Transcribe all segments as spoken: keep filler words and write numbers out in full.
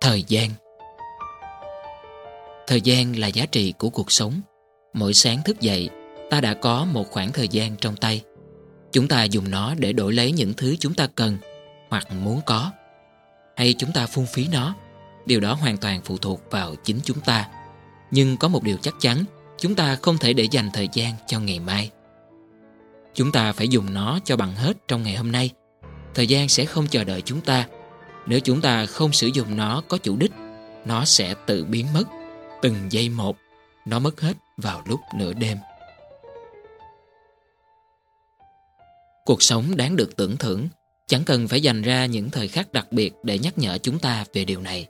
Thời gian. Thời gian là giá trị của cuộc sống. Mỗi sáng thức dậy, ta đã có một khoảng thời gian trong tay. Chúng ta dùng nó để đổi lấy những thứ chúng ta cần hoặc muốn có, hay chúng ta phung phí nó. Điều đó hoàn toàn phụ thuộc vào chính chúng ta. Nhưng có một điều chắc chắn, chúng ta không thể để dành thời gian cho ngày mai. Chúng ta phải dùng nó cho bằng hết trong ngày hôm nay. Thời gian sẽ không chờ đợi chúng ta. Nếu chúng ta không sử dụng nó có chủ đích, nó sẽ tự biến mất. Từng giây một, nó mất hết vào lúc nửa đêm. Cuộc sống đáng được tưởng thưởng. Chẳng cần phải dành ra những thời khắc đặc biệt để nhắc nhở chúng ta về điều này.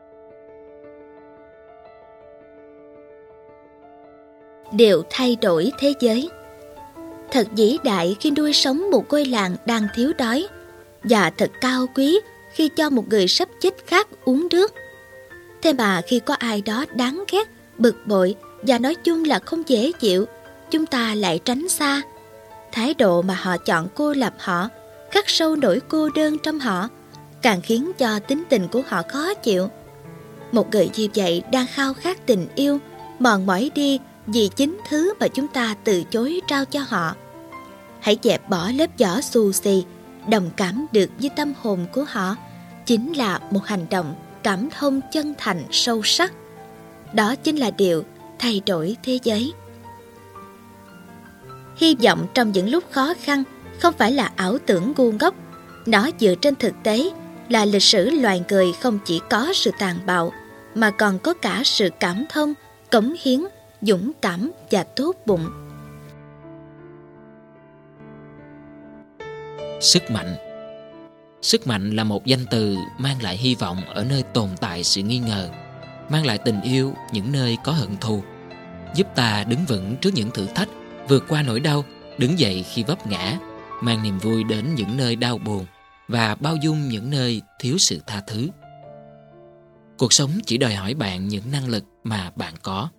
Điều thay đổi thế giới. Thật vĩ đại khi nuôi sống một ngôi làng đang thiếu đói, và thật cao quý khi cho một người sắp chết khát uống nước. Thế mà khi có ai đó đáng ghét, bực bội và nói chung là không dễ chịu, chúng ta lại tránh xa. Thái độ mà họ chọn cô lập họ, khắc sâu nỗi cô đơn trong họ, càng khiến cho tính tình của họ khó chịu. Một người như vậy đang khao khát tình yêu, mòn mỏi đi vì chính thứ mà chúng ta từ chối trao cho họ. Hãy dẹp bỏ lớp vỏ xù xì, đồng cảm được với tâm hồn của họ chính là một hành động cảm thông chân thành sâu sắc. Đó chính là điều thay đổi thế giới. Hy vọng trong những lúc khó khăn không phải là ảo tưởng ngu ngốc. Nó dựa trên thực tế là lịch sử loài người không chỉ có sự tàn bạo, mà còn có cả sự cảm thông, cống hiến, dũng cảm và tốt bụng. Sức mạnh. Sức mạnh là một danh từ mang lại hy vọng ở nơi tồn tại sự nghi ngờ, mang lại tình yêu những nơi có hận thù, giúp ta đứng vững trước những thử thách, vượt qua nỗi đau, đứng dậy khi vấp ngã, mang niềm vui đến những nơi đau buồn và bao dung những nơi thiếu sự tha thứ. Cuộc sống chỉ đòi hỏi bạn những năng lực mà bạn có.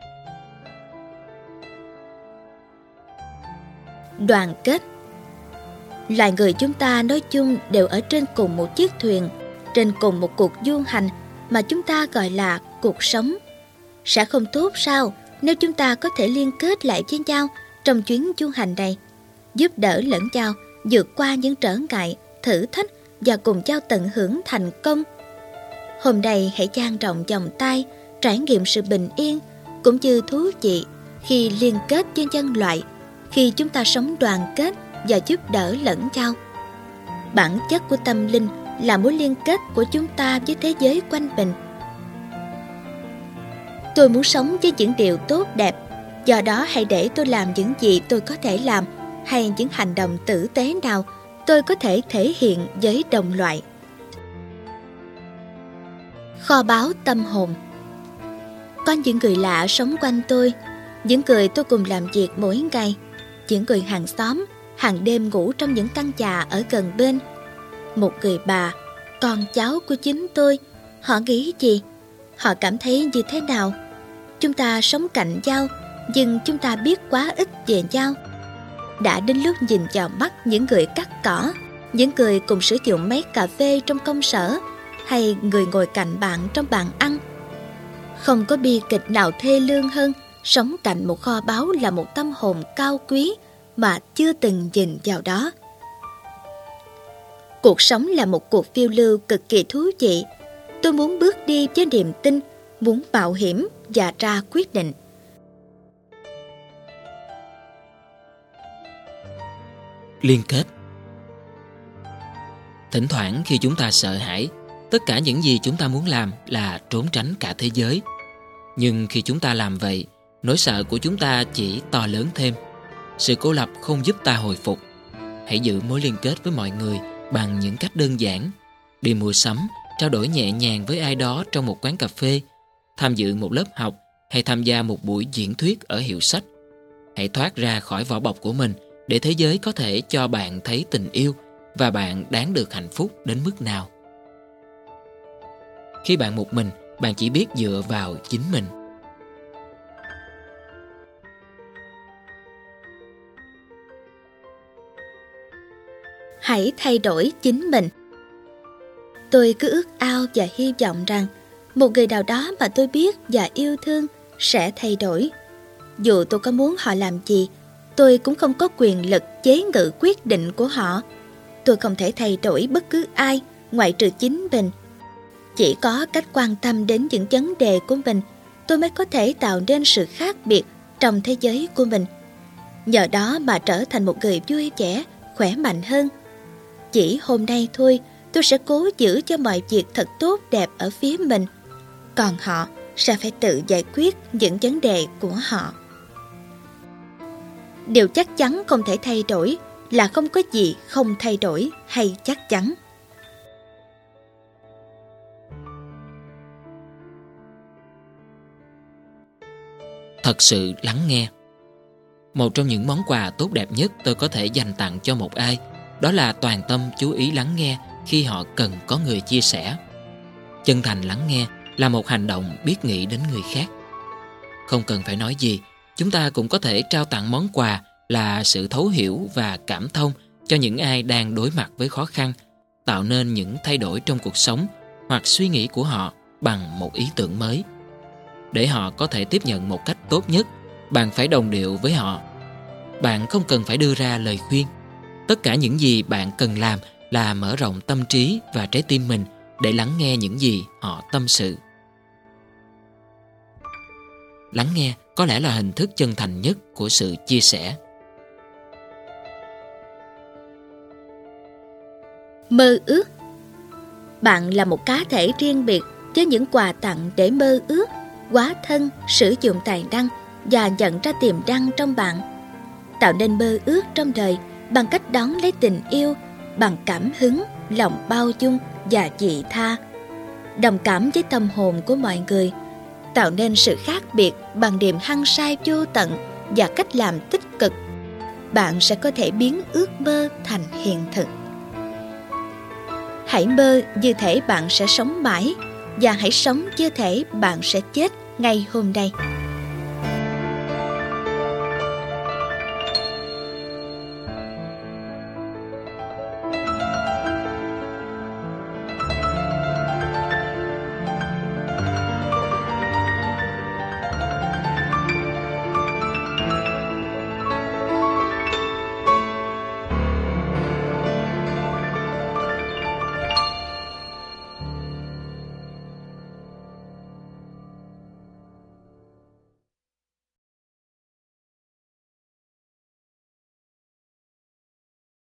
Đoàn kết. Loài người chúng ta nói chung đều ở trên cùng một chiếc thuyền, trên cùng một cuộc du hành mà chúng ta gọi là cuộc sống. Sẽ không tốt sao nếu chúng ta có thể liên kết lại với nhau trong chuyến du hành này, giúp đỡ lẫn nhau vượt qua những trở ngại, thử thách và cùng nhau tận hưởng thành công. Hôm nay hãy dang rộng vòng tay, trải nghiệm sự bình yên cũng như thú vị khi liên kết với nhân loại, khi chúng ta sống đoàn kết và giúp đỡ lẫn nhau. Bản chất của tâm linh là mối liên kết của chúng ta với thế giới quanh mình. Tôi muốn sống với những điều tốt đẹp, do đó hãy để tôi làm những gì tôi có thể làm, hay những hành động tử tế nào tôi có thể thể hiện với đồng loại. Kho báu tâm hồn. Có những người lạ sống quanh tôi, những người tôi cùng làm việc mỗi ngày, những người hàng xóm, hàng đêm ngủ trong những căn nhà ở gần bên. Một người bà, con cháu của chính tôi, họ nghĩ gì? Họ cảm thấy như thế nào? Chúng ta sống cạnh nhau, nhưng chúng ta biết quá ít về nhau. Đã đến lúc nhìn vào mắt những người cắt cỏ, những người cùng sử dụng máy cà phê trong công sở, hay người ngồi cạnh bạn trong bàn ăn. Không có bi kịch nào thê lương hơn sống cạnh một kho báu là một tâm hồn cao quý mà chưa từng nhìn vào đó. Cuộc sống là một cuộc phiêu lưu cực kỳ thú vị. Tôi muốn bước đi với niềm tin, muốn mạo hiểm và ra quyết định. Liên kết. Thỉnh thoảng khi chúng ta sợ hãi, tất cả những gì chúng ta muốn làm là trốn tránh cả thế giới. Nhưng khi chúng ta làm vậy, nỗi sợ của chúng ta chỉ to lớn thêm. Sự cô lập không giúp ta hồi phục. Hãy giữ mối liên kết với mọi người bằng những cách đơn giản. Đi mua sắm, trao đổi nhẹ nhàng với ai đó trong một quán cà phê, tham dự một lớp học hay tham gia một buổi diễn thuyết ở hiệu sách. Hãy thoát ra khỏi vỏ bọc của mình để thế giới có thể cho bạn thấy tình yêu và bạn đáng được hạnh phúc đến mức nào. Khi bạn một mình, bạn chỉ biết dựa vào chính mình. Hãy thay đổi chính mình. Tôi cứ ước ao và hy vọng rằng một người nào đó mà tôi biết và yêu thương sẽ thay đổi. Dù tôi có muốn họ làm gì, tôi cũng không có quyền lực chế ngự quyết định của họ. Tôi không thể thay đổi bất cứ ai ngoại trừ chính mình. Chỉ có cách quan tâm đến những vấn đề của mình, tôi mới có thể tạo nên sự khác biệt trong thế giới của mình. Nhờ đó mà trở thành một người vui vẻ, khỏe mạnh hơn. Chỉ hôm nay thôi, tôi sẽ cố giữ cho mọi việc thật tốt đẹp ở phía mình. Còn họ sẽ phải tự giải quyết những vấn đề của họ. Điều chắc chắn không thể thay đổi là không có gì không thay đổi hay chắc chắn. Thật sự lắng nghe. Một trong những món quà tốt đẹp nhất tôi có thể dành tặng cho một ai, đó là toàn tâm chú ý lắng nghe khi họ cần có người chia sẻ. Chân thành lắng nghe là một hành động biết nghĩ đến người khác. Không cần phải nói gì, chúng ta cũng có thể trao tặng món quà là sự thấu hiểu và cảm thông cho những ai đang đối mặt với khó khăn, tạo nên những thay đổi trong cuộc sống hoặc suy nghĩ của họ bằng một ý tưởng mới. Để họ có thể tiếp nhận một cách tốt nhất, bạn phải đồng điệu với họ. Bạn không cần phải đưa ra lời khuyên. Tất cả những gì bạn cần làm là mở rộng tâm trí và trái tim mình để lắng nghe những gì họ tâm sự. Lắng nghe có lẽ là hình thức chân thành nhất của sự chia sẻ. Mơ ước. Bạn là một cá thể riêng biệt với những quà tặng để mơ ước, hóa thân, sử dụng tài năng và nhận ra tiềm năng trong bạn. Tạo nên mơ ước trong đời bằng cách đón lấy tình yêu, bằng cảm hứng, lòng bao dung và vị tha. Đồng cảm với tâm hồn của mọi người. Tạo nên sự khác biệt bằng niềm hăng say vô tận và cách làm tích cực. Bạn sẽ có thể biến ước mơ thành hiện thực. Hãy mơ như thể bạn sẽ sống mãi, và hãy sống như thể bạn sẽ chết ngay hôm nay.